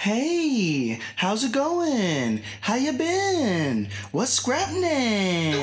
Hey, how's it going? How you been? What's scrappening?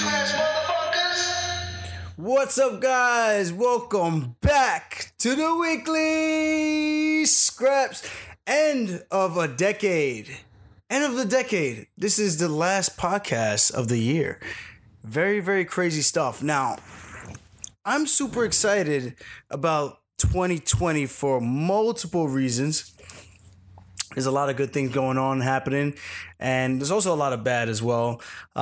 What's up, guys? Welcome back to the weekly scraps. End of a decade. End of the decade. This is the last podcast of the year. Very, very crazy stuff. Now, I'm super excited about 2020 for multiple reasons. There's a lot of good things going on happening, and there's also a lot of bad as well.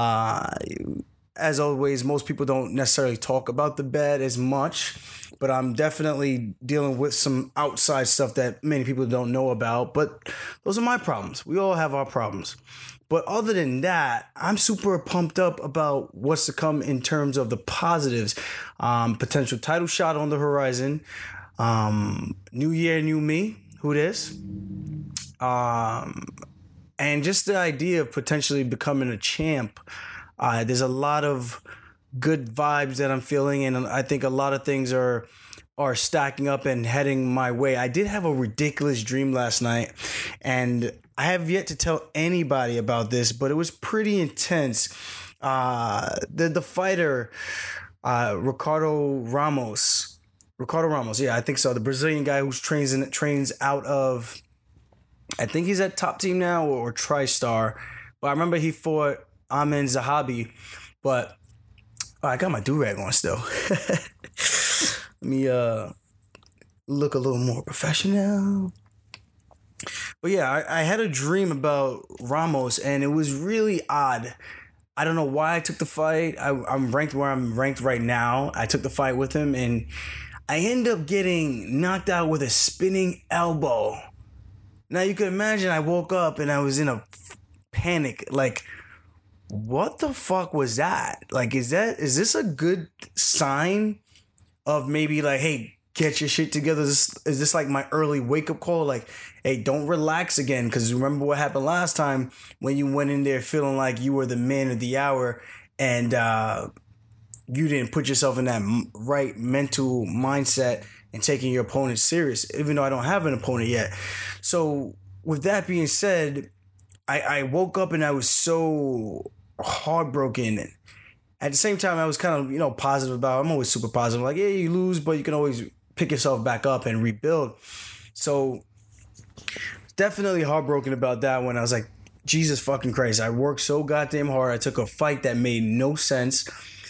As always, most people don't necessarily talk about the bad as much, but I'm definitely dealing with some outside stuff that many people don't know about. But those are my problems. We all have our problems. But other than that, I'm super pumped up about what's to come in terms of the positives. Potential title shot on the horizon. New year, new me. Who this? And just the idea of potentially becoming a champ. There's a lot of good vibes that I'm feeling, and I think a lot of things are stacking up and heading my way. I did have a ridiculous dream last night, and I have yet to tell anybody about this, but it was pretty intense. The fighter, Ricardo Ramos, yeah, I think so. The Brazilian guy who trains out of, I think he's at Top Team now or TriStar. But I remember he fought Amin Zahabi. But I got my do-rag on still. Let me look a little more professional. But yeah, I had a dream about Ramos, and it was really odd. I don't know why I took the fight. I'm ranked where I'm ranked right now. I took the fight with him, and I end up getting knocked out with a spinning elbow. Now, you can imagine I woke up and I was in a panic. Like, what the fuck was that? Like, is this a good sign of maybe like, hey, get your shit together? Is this like my early wake-up call? Like, hey, don't relax again. Because remember what happened last time when you went in there feeling like you were the man of the hour and you didn't put yourself in that right mental mindset and taking your opponent serious, even though I don't have an opponent yet. So with that being said, I woke up and I was so heartbroken. At the same time, I was kind of, positive about it. I'm always super positive. Like, yeah, you lose, but you can always pick yourself back up and rebuild. So definitely heartbroken about that one. I was like, Jesus fucking Christ. I worked so goddamn hard. I took a fight that made no sense.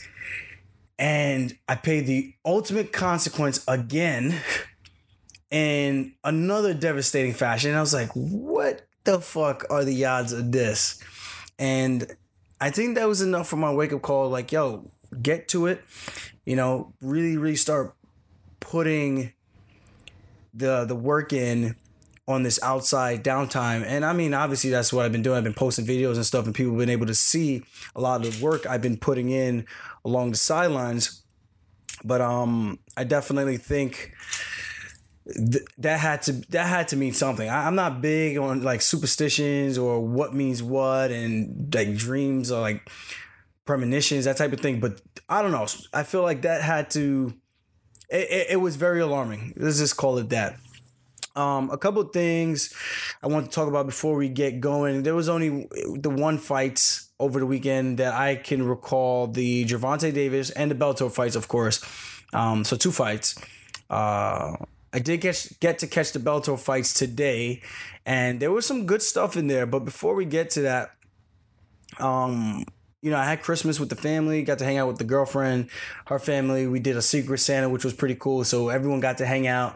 And I paid the ultimate consequence again in another devastating fashion. And I was like, what the fuck are the odds of this? And I think that was enough for my wake-up call. Like, yo, get to it. Really, really start putting the work in on this outside downtime. And I mean, obviously, that's what I've been doing. I've been posting videos and stuff, and people have been able to see a lot of the work I've been putting in along the sidelines. But I definitely think that had to mean something. I'm not big on like superstitions or what means what and like dreams or like premonitions, that type of thing. But I don't know. I feel like that had to. It was very alarming. Let's just call it that. A couple of things I want to talk about before we get going. There was only the one fight over the weekend that I can recall, the Gervonta Davis and the Bellator fights, of course. So two fights. I did get to catch the Bellator fights today, and there was some good stuff in there. But before we get to that, I had Christmas with the family, got to hang out with the girlfriend, her family. We did a Secret Santa, which was pretty cool. So everyone got to hang out.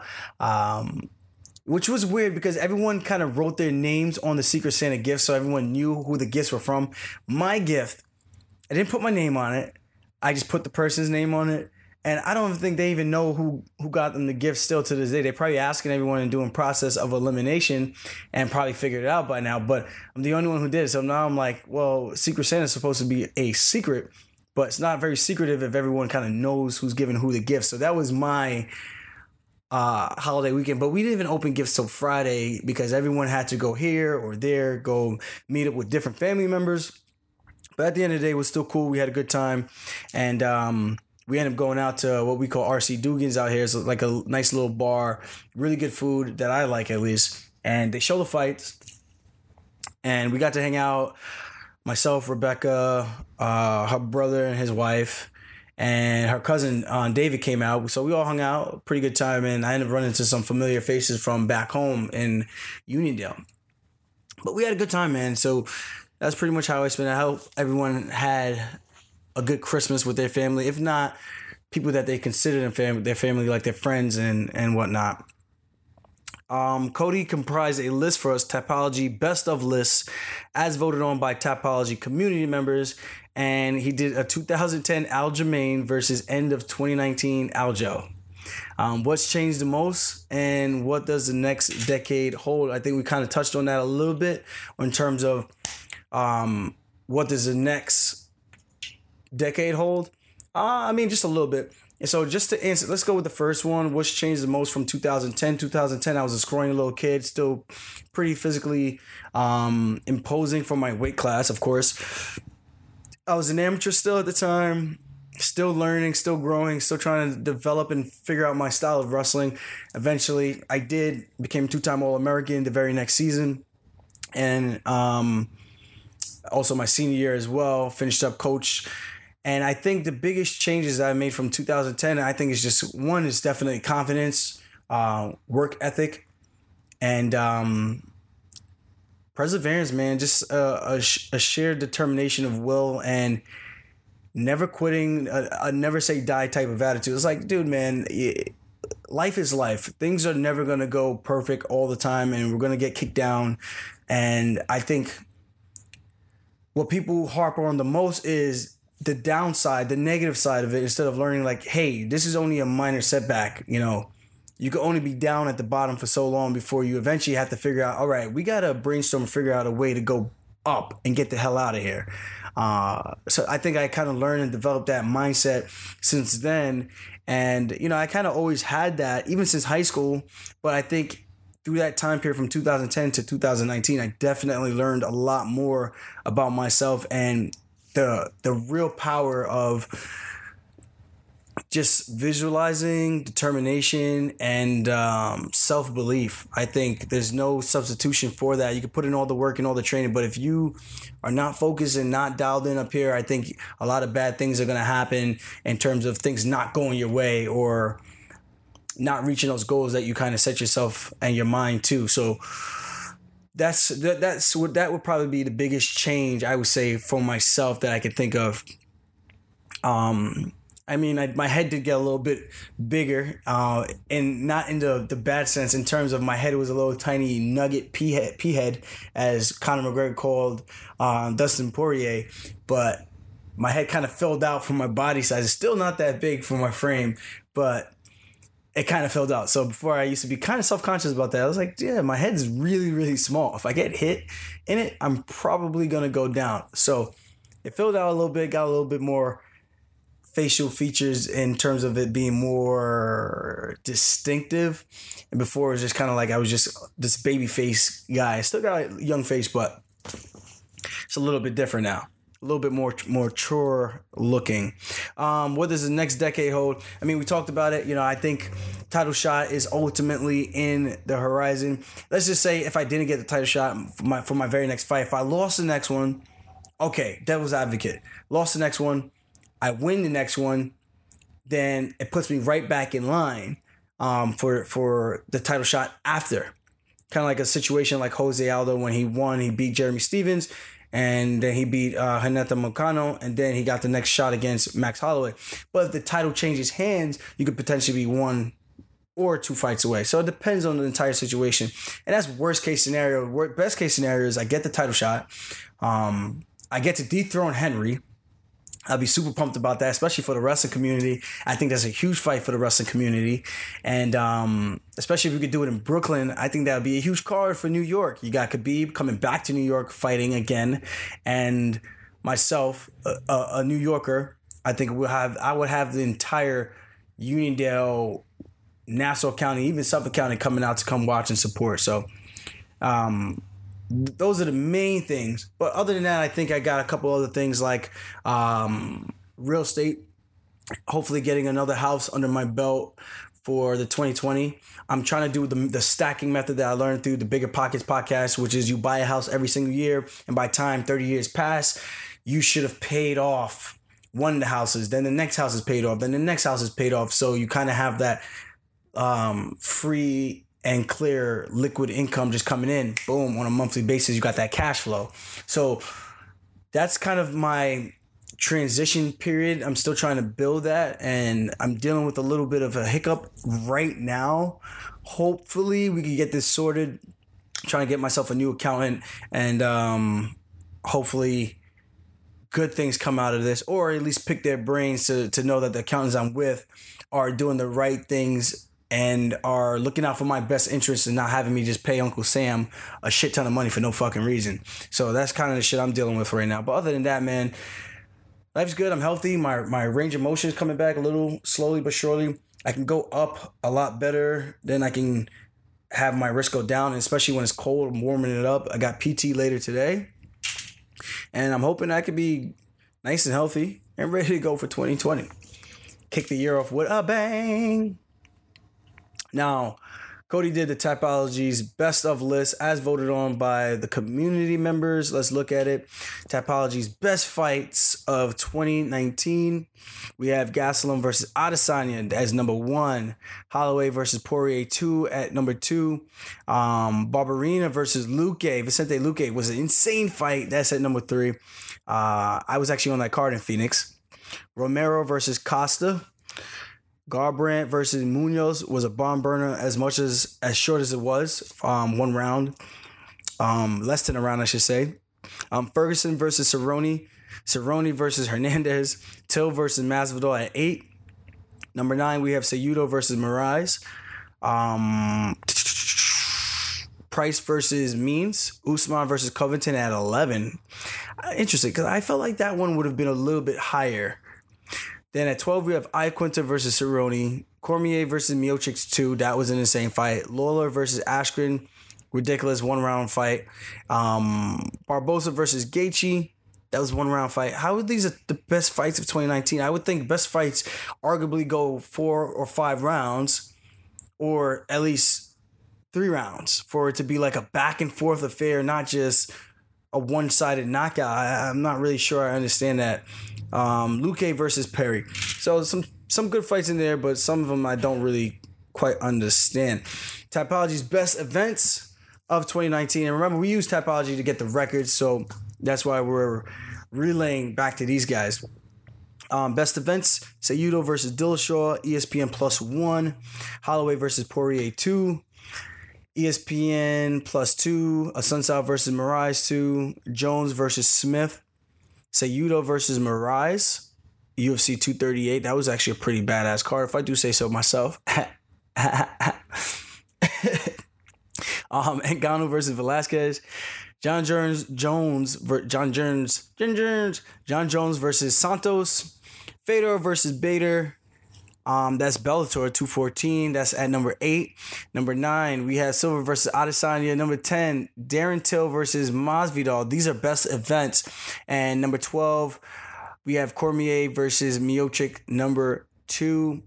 Which was weird because everyone kind of wrote their names on the Secret Santa gift, so everyone knew who the gifts were from. My gift, I didn't put my name on it. I just put the person's name on it. And I don't think they even know who got them the gift still to this day. They're probably asking everyone and doing process of elimination and probably figured it out by now. But I'm the only one who did it. So now I'm like, well, Secret Santa is supposed to be a secret, but it's not very secretive if everyone kind of knows who's giving who the gift. So that was my holiday weekend, but we didn't even open gifts till Friday because everyone had to go here or there, go meet up with different family members. But at the end of the day, it was still cool. We had a good time, and we ended up going out to what we call RC Dugan's out here. It's like a nice little bar, really good food that I like at least. and they show the fights, and we got to hang out. Myself, Rebecca, her brother and his wife, and her cousin David came out. So we all hung out, pretty good time, and I ended up running into some familiar faces from back home in Uniondale. But we had a good time, man. So that's pretty much how I spent it. I hope everyone had a good Christmas with their family, if not people that they consider their family, like their friends and whatnot. Cody comprised a list for us, Tapology Best of Lists, as voted on by Tapology community members, and he did a 2010 Aljamain versus end of 2019 Aljo. What's changed the most, and what does the next decade hold? I think we kind of touched on that a little bit in terms of what does the next decade hold? Just a little bit. And so just to answer, let's go with the first one. What's changed the most from 2010? 2010, I was a scrawny little kid, still pretty physically imposing for my weight class, of course. I was an amateur still at the time, still learning, still growing, still trying to develop and figure out my style of wrestling. Eventually, I became a 2-time All-American the very next season. And also my senior year as well, finished up coach. And I think the biggest changes that I made from 2010, I think is just, one is definitely confidence, work ethic, and perseverance, man. Just a shared determination of will and never quitting, a never say die type of attitude. It's like, dude, man, life is life. Things are never going to go perfect all the time, and we're going to get kicked down. And I think what people harp on the most is the downside, the negative side of it, instead of learning like, hey, this is only a minor setback. You know, you can only be down at the bottom for so long before you eventually have to figure out, all right, we got to brainstorm and figure out a way to go up and get the hell out of here. So I think I kind of learned and developed that mindset since then. And, you know, I kind of always had that even since high school. But I think through that time period from 2010 to 2019, I definitely learned a lot more about myself and the real power of just visualizing, determination, and self-belief. I think there's no substitution for that. You can put in all the work and all the training, but if you are not focused and not dialed in up here, I think a lot of bad things are going to happen in terms of things not going your way or not reaching those goals that you kind of set yourself and your mind to. So that would probably be the biggest change, I would say, for myself that I could think of. My head did get a little bit bigger, and not in the bad sense. In terms of my head, it was a little tiny nugget pea head, as Conor McGregor called Dustin Poirier. But my head kind of filled out from my body size. It's still not that big for my frame, but it kind of filled out. So before, I used to be kind of self-conscious about that. I was like, yeah, my head's really, really small. If I get hit in it, I'm probably going to go down. So it filled out a little bit, got a little bit more facial features in terms of it being more distinctive. And before, it was just kind of like I was just this baby face guy. I still got a young face, but it's a little bit different now. A little bit more mature looking. What does the next decade hold? I mean, we talked about it. You know, I think title shot is ultimately in the horizon. Let's just say if I didn't get the title shot for my very next fight, if I lost the next one, okay, devil's advocate. Lost the next one, I win the next one, then it puts me right back in line for the title shot after. Kind of like a situation like Jose Aldo when he won. He beat Jeremy Stevens, and then he beat Hinata Moicano, and then he got the next shot against Max Holloway. But if the title changes hands, you could potentially be 1 or 2 fights away. So it depends on the entire situation. And that's worst case scenario. Best case scenario is I get the title shot. I get to dethrone Henry. I'll be super pumped about that, especially for the wrestling community. I think that's a huge fight for the wrestling community. And especially if we could do it in Brooklyn, I think that would be a huge card for New York. You got Khabib coming back to New York fighting again. And myself, a New Yorker, I think I would have the entire Uniondale, Nassau County, even Suffolk County coming out to come watch and support. So those are the main things. But other than that, I think I got a couple other things like real estate, hopefully getting another house under my belt for the 2020. I'm trying to do the stacking method that I learned through the Bigger Pockets podcast, which is you buy a house every single year, and by time 30 years pass, you should have paid off one of the houses, then the next house is paid off, then the next house is paid off. So you kind of have that free and clear liquid income just coming in, boom, on a monthly basis. You got that cash flow. So that's kind of my transition period. I'm still trying to build that, and I'm dealing with a little bit of a hiccup right now. Hopefully we can get this sorted. I'm trying to get myself a new accountant, and hopefully good things come out of this, or at least pick their brains to know that the accountants I'm with are doing the right things and are looking out for my best interests and not having me just pay Uncle Sam a shit ton of money for no fucking reason. So that's kind of the shit I'm dealing with right now. But other than that, man, life's good. I'm healthy. My range of motion is coming back a little slowly but surely. I can go up a lot better. Then I can have my wrist go down, and especially when it's cold, I'm warming it up. I got PT later today, and I'm hoping I could be nice and healthy and ready to go for 2020. Kick the year off with a bang. Now, Cody did the Tapology's best of list as voted on by the community members. Let's look at it. Tapology's best fights of 2019. We have Gastelum versus Adesanya as number 1. Holloway versus Poirier 2 at number 2. Barberena versus Vicente Luque was an insane fight. That's at number 3. I was actually on that card in Phoenix. Romero versus Costa. Garbrandt versus Munoz was a barn burner as short as it was. 1 round. Less than a round, I should say. Ferguson versus Cerrone. Cerrone versus Hernandez. Till versus Masvidal at 8. Number 9, we have Cejudo versus Moraes. Price versus Means. Usman versus Covington at 11. Interesting, because I felt like that one would have been a little bit higher. Then at 12, we have Iaquinta versus Cerrone. Cormier versus Miocic 2. That was an insane fight. Lawler versus Askren. Ridiculous 1-round fight. Barbosa versus Gaethje. That was 1-round fight. How are these the best fights of 2019? I would think best fights arguably go 4 or 5 rounds, or at least 3 rounds, for it to be like a back and forth affair, not just a one-sided knockout. I'm not really sure I understand that. Luque versus Perry. So some good fights in there, but some of them I don't really quite understand. Tapology's best events of 2019. And remember, we use Tapology to get the records, so that's why we're relaying back to these guys. Best events: Cejudo versus Dillashaw, ESPN +1. Holloway versus Poirier 2. ESPN +2. Assunção versus Moraes 2. Jones versus Smith. Cejudo versus Moraes, UFC 238. That was actually a pretty badass card, if I do say so myself. Ngannou versus Velasquez. John Jones versus Santos. Fedor versus Bader. That's Bellator 214. That's at number 8. Number 9, we have Silva versus Adesanya. Number 10, Darren Till versus Masvidal. These are best events. And number 12, we have Cormier versus Miocic. Number 2.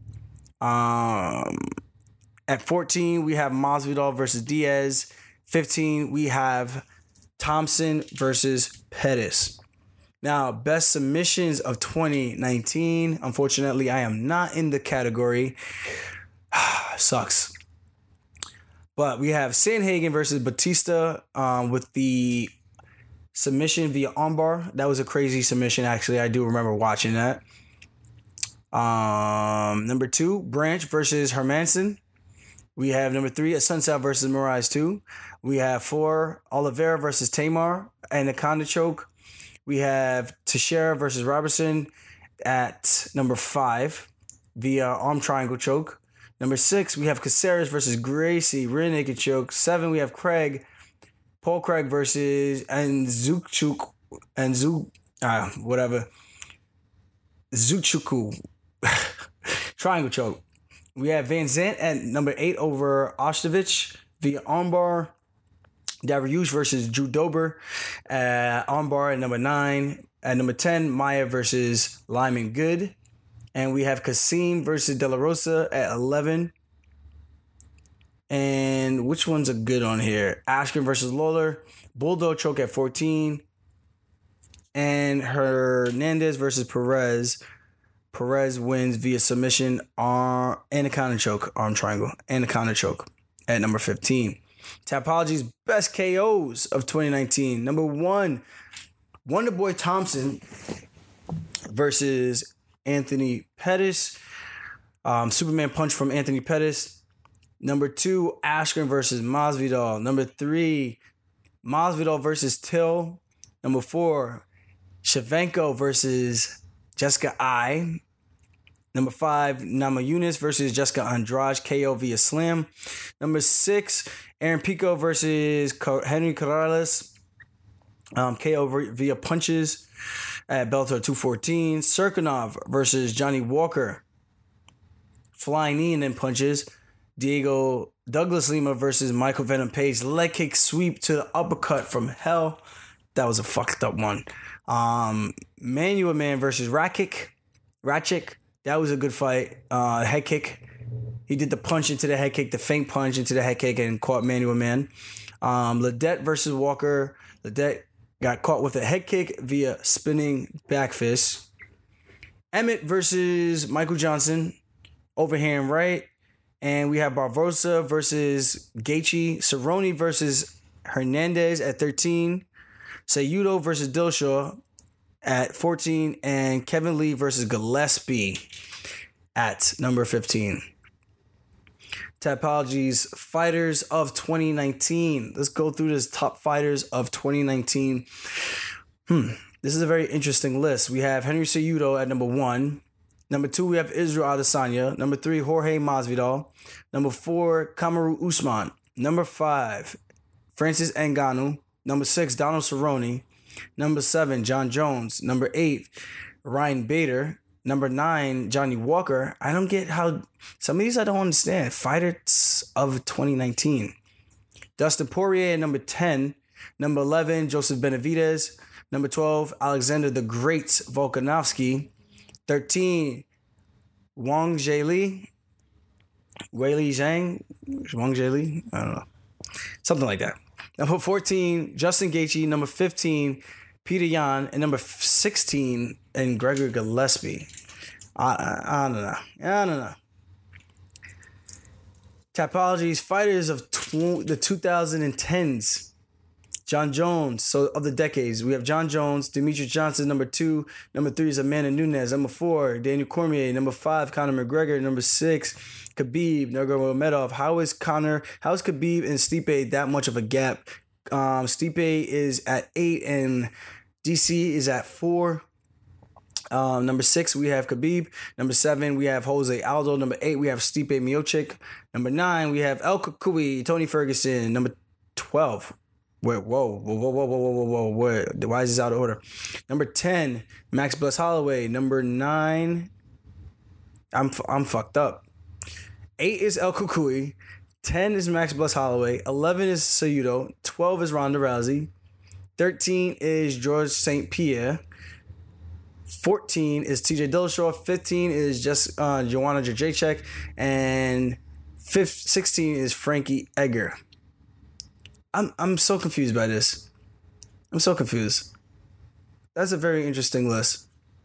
At 14, we have Masvidal versus Diaz. 15, we have Thompson versus Pettis. Now, best submissions of 2019. Unfortunately, I am not in the category. Sucks. But we have Sandhagen versus Batista with the submission via armbar. That was a crazy submission, actually. I do remember watching that. Number 2, Branch versus Hermanson. We have number 3, Assunção versus Moraes 2. We have 4, Oliveira versus Tamar, Anaconda choke. We have Teixeira versus Robertson at number 5 via arm triangle choke. Number 6, we have Caceres versus Gracie, rear naked choke. 7, we have Paul Craig versus Zuchuku. Triangle choke. We have Van Zandt at number 8 over Ostovich via armbar. Dariush versus Drew Dober armbar at number 9. At number 10, Maya versus Lyman Good. And we have Kasim versus De La Rosa at 11. And which ones are good on here? Askren versus Lawler. Bulldog choke at 14. And Hernandez versus Perez. Perez wins via submission, Anaconda choke, arm triangle, Anaconda choke at number 15. Tapology's best KOs of 2019. Number 1, Wonderboy Thompson versus Anthony Pettis. Superman punch from Anthony Pettis. Number 2, Askren versus Masvidal. Number 3, Masvidal versus Till. Number 4, Shevchenko versus Jessica I. Number 5, Namajunas versus Jessica Andrade, KO via slam. Number 6, Aaron Pico versus Henry Corrales, KO via punches at Bellator 214. Serkinov versus Johnny Walker, flying knee and then punches. Diego Douglas Lima versus Michael Venom Page, leg kick sweep to the uppercut from hell. That was a fucked up one. Manuel Man versus Rakic. That was a good fight. Head kick. He did the punch into the head kick, the feint punch into the head kick, and caught Manuel Man. Ledet versus Walker. Ledet got caught with a head kick via spinning back fist. Emmett versus Michael Johnson, overhand right. And we have Barbosa versus Gaethje. Cerrone versus Hernandez at 13. Cejudo versus Dillashaw at 14. And Kevin Lee versus Gillespie at number 15. Tapology's fighters of 2019. Let's go through this top fighters of 2019. This is a very interesting list. We have Henry Cejudo at number 1. Number 2, we have Israel Adesanya. Number 3, Jorge Masvidal. Number 4, Kamaru Usman. Number 5, Francis Ngannou. Number 6, Donald Cerrone. Number 7, John Jones. Number 8, Ryan Bader. Number 9, Johnny Walker. I don't get how some of these I don't understand. Fighters of 2019. Dustin Poirier at number 10. Number 11, Joseph Benavidez. Number 12, Alexander the Great Volkanovski. 13, Wang Zhili. Weili Zhang. Wang Zhili. I don't know. Something like that. Number 14, Justin Gaethje. Number 15, Peter Yan. And number 16, and Gregor Gillespie. I don't know. Tapology's fighters of the 2010s. John Jones. So of the decades, we have John Jones, Demetrius Johnson, number 2. Number 3 is Amanda Nunes. Number 4, Daniel Cormier. Number 5, Conor McGregor. Number 6, Khabib Nurmagomedov. How is Khabib and Stipe that much of a gap? Stipe is at 8 and DC is at 4. Number 6, we have Khabib. Number 7, we have Jose Aldo. Number 8, we have Stipe Miocic. Number 9, we have El Cucuy, Tony Ferguson. Number 12. Wait, whoa. Why is this out of order? Number 10, Max Bless Holloway. Number 9, I'm fucked up. 8 is El Cucuy. 10 is Max Bless Holloway. 11 is Cejudo. 12 is Ronda Rousey. 13 is George St. Pierre. 14 is TJ Dillashaw. 15 is just Joanna Jędrzejczyk. And 16 is Frankie Edgar. I'm so confused by this. I'm so confused. That's a very interesting list.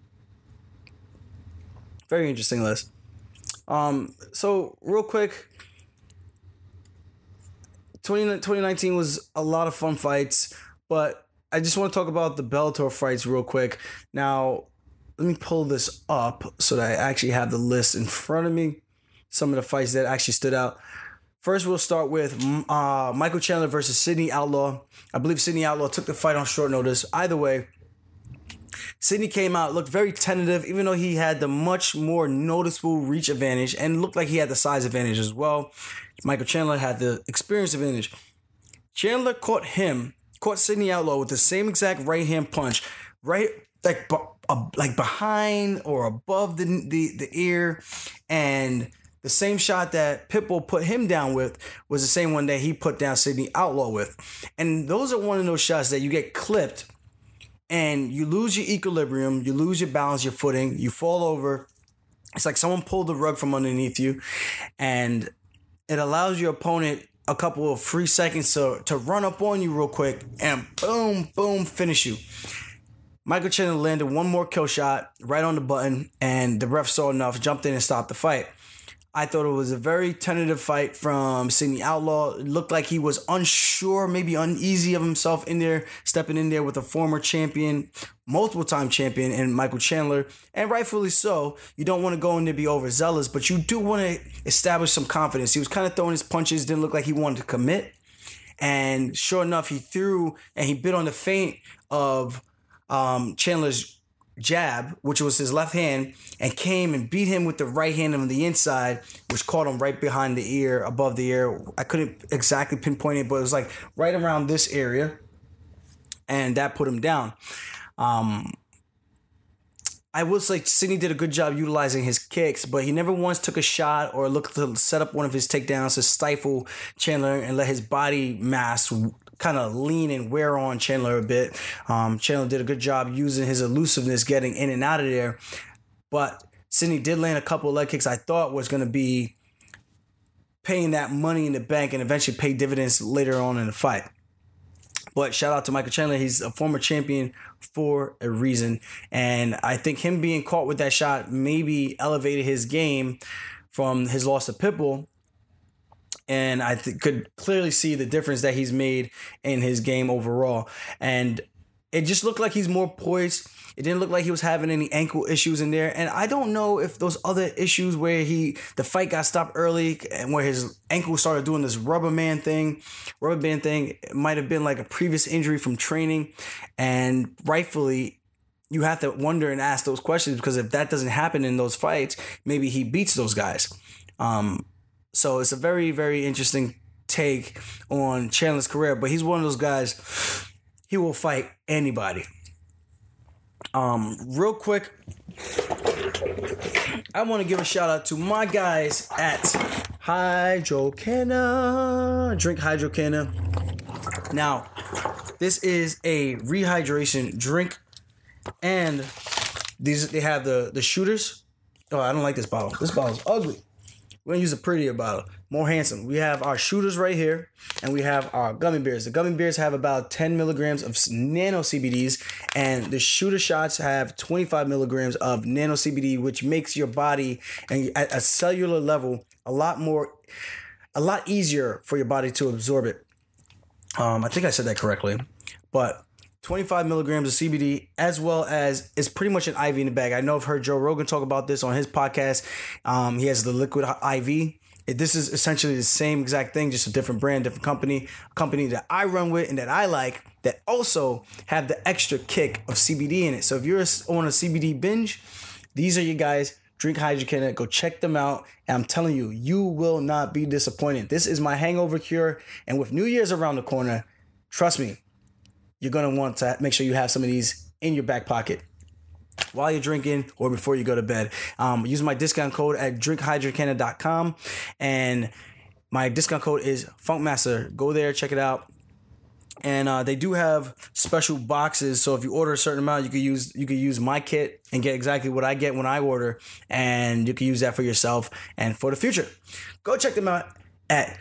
Very interesting list. So real quick, 2019 was a lot of fun fights, but I just want to talk about the Bellator fights real quick. Now, let me pull this up so that I actually have the list in front of me. Some of the fights that actually stood out. First, we'll start with Michael Chandler versus Sidney Outlaw. I believe Sidney Outlaw took the fight on short notice. Either way, Sidney came out, looked very tentative, even though he had the much more noticeable reach advantage and looked like he had the size advantage as well. Michael Chandler had the experience advantage. Chandler caught Sidney Outlaw with the same exact right hand punch, right like behind or above the ear, and the same shot that Pitbull put him down with was the same one that he put down Sidney Outlaw with. And those are one of those shots that you get clipped and you lose your equilibrium, you lose your balance, your footing, you fall over. It's like someone pulled the rug from underneath you. And it allows your opponent a couple of free seconds to run up on you real quick and boom, boom, finish you. Michael Chandler landed one more kill shot right on the button, and the ref saw enough, jumped in and stopped the fight. I thought it was a very tentative fight from Sidney Outlaw. It looked like he was unsure, maybe uneasy of himself in there, stepping in there with a former champion, multiple-time champion in Michael Chandler, and rightfully so. You don't want to go in there and be overzealous, but you do want to establish some confidence. He was kind of throwing his punches, didn't look like he wanted to commit, and sure enough, he threw and he bit on the feint of Chandler's jab, which was his left hand, and came and beat him with the right hand on the inside, which caught him right behind the ear, above the ear. I couldn't exactly pinpoint it, but it was like right around this area, and that put him down. I will say Sidney did a good job utilizing his kicks, but he never once took a shot or looked to set up one of his takedowns to stifle Chandler and let his body mass kind of lean and wear on Chandler a bit. Chandler did a good job using his elusiveness, getting in and out of there. But Sidney did land a couple of leg kicks I thought was going to be paying that money in the bank and eventually pay dividends later on in the fight. But shout out to Michael Chandler. He's a former champion for a reason. And I think him being caught with that shot maybe elevated his game from his loss to Pitbull. And I could clearly see the difference that he's made in his game overall. And it just looked like he's more poised. It didn't look like he was having any ankle issues in there. And I don't know if those other issues where the fight got stopped early and where his ankle started doing this rubber band thing, it might have been like a previous injury from training. And rightfully, you have to wonder and ask those questions, because if that doesn't happen in those fights, maybe he beats those guys. So it's a very, very interesting take on Chandler's career, but he's one of those guys, he will fight anybody. Real quick, I want to give a shout out to my guys at Hydrocana. Drink Hydrocana. Now, this is a rehydration drink, and they have the shooters. Oh, I don't like this bottle. This bottle's ugly. We're going to use a prettier bottle, more handsome. We have our shooters right here, and we have our gummy bears. The gummy bears have about 10 milligrams of nano CBDs, and the shooter shots have 25 milligrams of nano CBD, which makes your body, and at a cellular level, a lot easier for your body to absorb it. I think I said that correctly, but 25 milligrams of CBD, as well as it's pretty much an IV in the bag. I know I've heard Joe Rogan talk about this on his podcast. He has the liquid IV. This is essentially the same exact thing, just a different brand, different company. A company that I run with and that I like, that also have the extra kick of CBD in it. So if you're on a CBD binge, these are your guys. Drink Hydrocana. Go check them out. And I'm telling you, you will not be disappointed. This is my hangover cure. And with New Year's around the corner, trust me, you're going to want to make sure you have some of these in your back pocket while you're drinking or before you go to bed. Use my discount code at drinkhydrocana.com, and my discount code is Funkmaster. Go there, check it out. And they do have special boxes, so if you order a certain amount, you could use my kit and get exactly what I get when I order, and you can use that for yourself and for the future. Go check them out at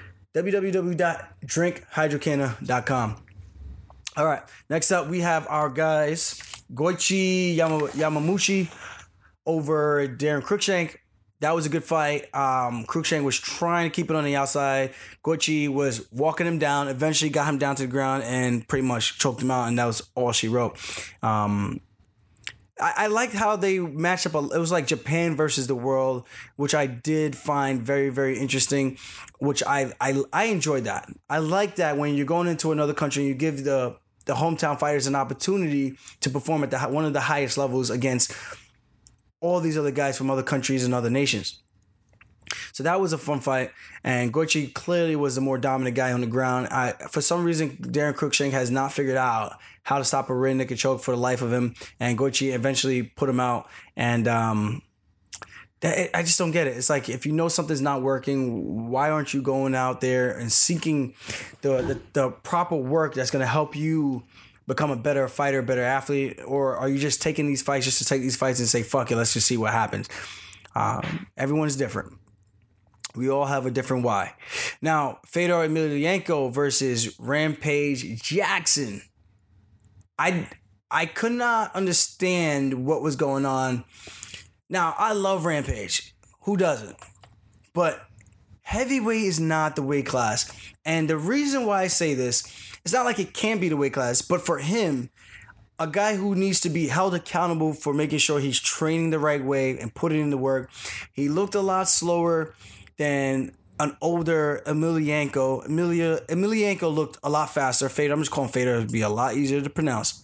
www.drinkhydrocana.com. All right, next up we have our guys Goichi Yamamushi over Darren Cruikshank. That was a good fight. Cruikshank was trying to keep it on the outside. Goichi was walking him down, eventually got him down to the ground and pretty much choked him out, and that was all she wrote. I liked how they matched up. It was like Japan versus the world, which I did find very, very interesting, which I enjoyed that. I like that when you're going into another country and you give the hometown fighters an opportunity to perform at one of the highest levels against all these other guys from other countries and other nations. So that was a fun fight, and Goichi clearly was the more dominant guy on the ground. For some reason, Darren Cruikshank has not figured out how to stop a rear naked choke for the life of him, and Goichi eventually put him out. And I just don't get it. It's like, if you know something's not working, why aren't you going out there and seeking the proper work that's going to help you become a better fighter, better athlete? Or are you just taking these fights just to take these fights and say, fuck it, let's just see what happens? Everyone's different. We all have a different why. Now, Fedor Emelianenko versus Rampage Jackson. I could not understand what was going on. Now, I love Rampage. Who doesn't? But heavyweight is not the weight class. And the reason why I say this, it's not like it can't be the weight class, but for him, a guy who needs to be held accountable for making sure he's training the right way and putting in the work. He looked a lot slower than an older Emelianenko. Emelianenko looked a lot faster. Fedor, I'm just calling Fedor to be a lot easier to pronounce.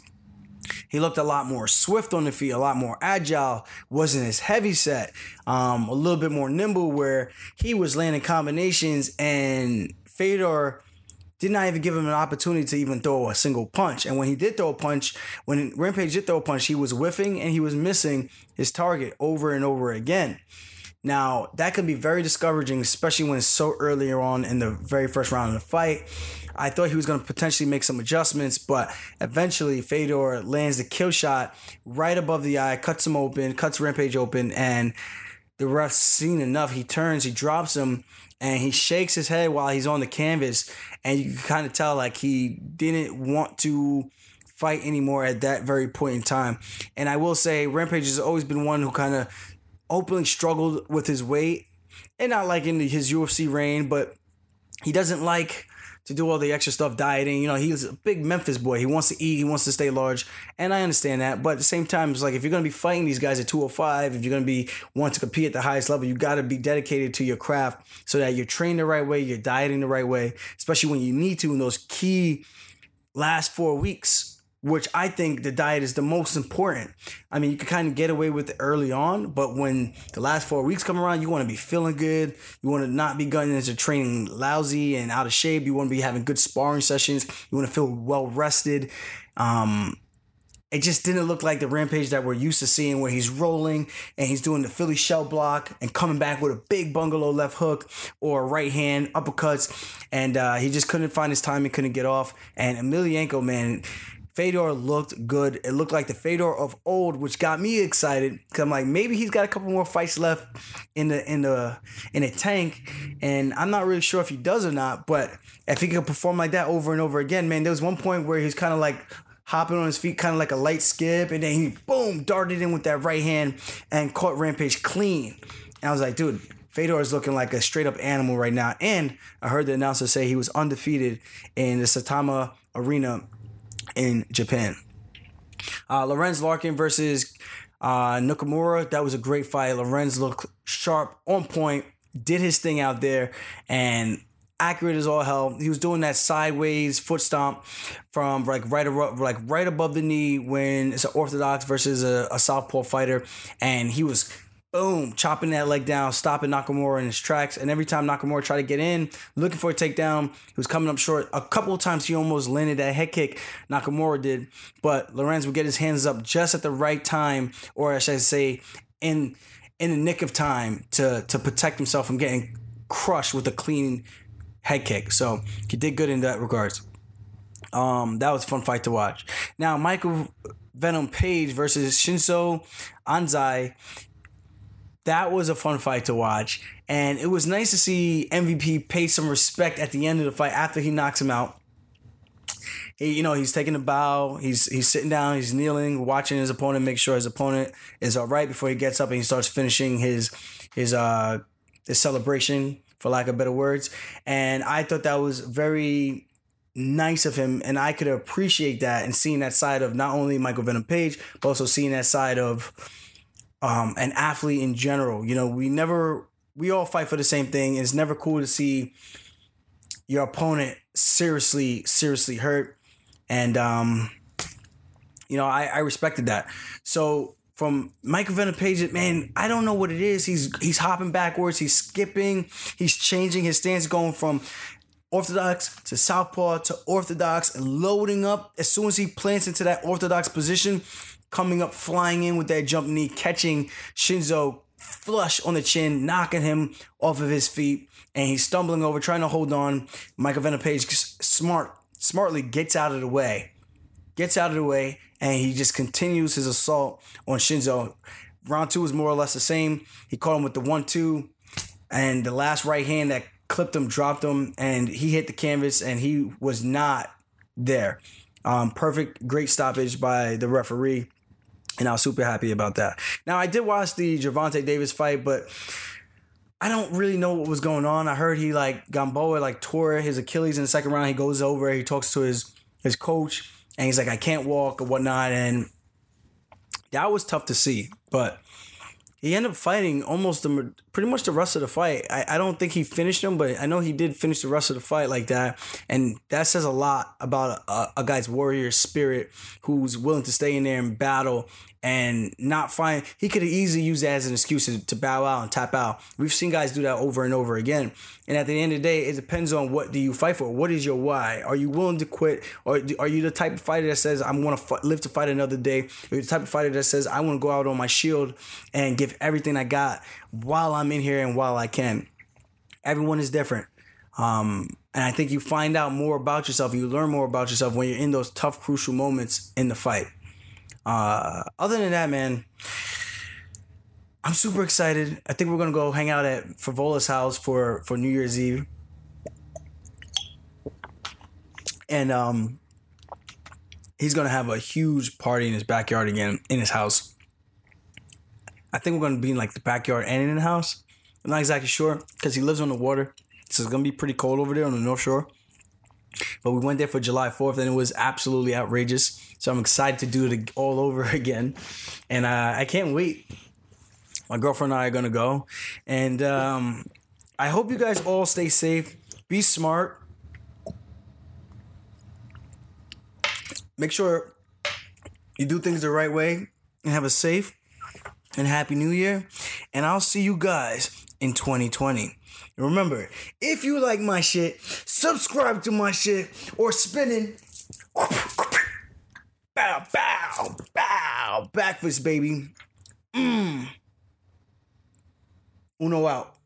He looked a lot more swift on the feet, a lot more agile, wasn't as heavy set, a little bit more nimble where he was landing combinations, and Fedor did not even give him an opportunity to even throw a single punch. And when he did throw a punch, when Rampage did throw a punch, he was whiffing and he was missing his target over and over again. Now, that can be very discouraging, especially when it's so earlier on in the very first round of the fight. I thought he was going to potentially make some adjustments, but eventually Fedor lands the kill shot right above the eye, cuts Rampage open, and the ref's seen enough. He turns, he drops him, and he shakes his head while he's on the canvas, and you can kind of tell like he didn't want to fight anymore at that very point in time. And I will say Rampage has always been one who kind of openly struggled with his weight, and not like in his UFC reign, but he doesn't like to do all the extra stuff, dieting. You know, he's a big Memphis boy. He wants to eat. He wants to stay large. And I understand that. But at the same time, it's like if you're going to be fighting these guys at 205, if you're going to be want to compete at the highest level, you got to be dedicated to your craft so that you're trained the right way, you're dieting the right way, especially when you need to in those key last 4 weeks, which I think the diet is the most important. I mean, you can kind of get away with it early on, but when the last 4 weeks come around, you want to be feeling good. You want to not be going into training lousy and out of shape. You want to be having good sparring sessions. You want to feel well rested. It just didn't look like the Rampage that we're used to seeing, where he's rolling and he's doing the Philly shell block and coming back with a big bungalow left hook or right hand uppercuts. And he just couldn't find his time and couldn't get off. And Emelianenko, man, Fedor looked good. It looked like the Fedor of old, which got me excited because I'm like, maybe he's got a couple more fights left in the tank, and I'm not really sure if he does or not. But if he can perform like that over and over again, man, there was one point where he's kind of like hopping on his feet, kind of like a light skip, and then he boom darted in with that right hand and caught Rampage clean. And I was like, dude, Fedor is looking like a straight up animal right now. And I heard the announcer say he was undefeated in the Saitama Arena in Japan. Lorenz Larkin versus Nakamura. That was a great fight. Lorenz looked sharp, on point, did his thing out there, and accurate as all hell. He was doing that sideways foot stomp from right above the knee when it's an orthodox versus a southpaw fighter, and he was boom, chopping that leg down, stopping Nakamura in his tracks. And every time Nakamura tried to get in, looking for a takedown, he was coming up short. A couple of times he almost landed that head kick, Nakamura did. But Lorenz would get his hands up just at the right time, or I should say, in the nick of time to protect himself from getting crushed with a clean head kick. So he did good in that regards. That was a fun fight to watch. Now, Michael Venom Page versus Shinzo Anzai. That was a fun fight to watch, and it was nice to see MVP pay some respect at the end of the fight after he knocks him out. He's taking a bow, he's sitting down, he's kneeling, watching his opponent, make sure his opponent is all right before he gets up and he starts finishing his celebration, for lack of better words. And I thought that was very nice of him, and I could appreciate that and seeing that side of not only Michael Venom Page, but also seeing that side of an athlete in general. We all fight for the same thing. It's never cool to see your opponent seriously hurt. And, I respected that. So from Michael Venom Page, man, I don't know what it is. He's hopping backwards. He's skipping. He's changing his stance, going from orthodox to southpaw to orthodox, and loading up as soon as he plants into that orthodox position, coming up, flying in with that jump knee, catching Shinzo flush on the chin, knocking him off of his feet, and he's stumbling over, trying to hold on. Michael Venom Page smartly gets out of the way, and he just continues his assault on Shinzo. Round two was more or less the same. He caught him with the 1-2, and the last right hand that clipped him dropped him, and he hit the canvas, and he was not there. Perfect, great stoppage by the referee, and I was super happy about that. Now, I did watch the Gervonta Davis fight, but I don't really know what was going on. I heard he Gamboa tore his Achilles in the second round. He goes over, he talks to his coach, and he's like, I can't walk or whatnot, and that was tough to see, but he ended up fighting pretty much the rest of the fight. I don't think he finished him, but I know he did finish the rest of the fight like that. And that says a lot about a guy's warrior spirit who's willing to stay in there and battle and not find. He could have easily used that as an excuse to bow out and tap out. We've seen guys do that over and over again. And at the end of the day, it depends on what do you fight for. What is your why? Are you willing to quit? Or are you the type of fighter that says, I want to live to fight another day? Or you the type of fighter that says, I want to go out on my shield and give everything I got while I'm in here and while I can? Everyone is different. And I think you find out more about yourself. You learn more about yourself when you're in those tough, crucial moments in the fight. Other than that, man, I'm super excited. I think we're going to go hang out at Favola's house for New Year's Eve. And he's going to have a huge party in his backyard again, in his house. I think we're going to be in the backyard and in the house. I'm not exactly sure because he lives on the water. So it's going to be pretty cold over there on the North Shore. But we went there for July 4th, and it was absolutely outrageous. So I'm excited to do it all over again. And I can't wait. My girlfriend and I are going to go. And I hope you guys all stay safe. Be smart. Make sure you do things the right way. And have a safe and happy new year. And I'll see you guys in 2020. Remember, if you like my shit, subscribe to my shit or spinning. Bow, bow, bow. Backfist, baby. Uno out.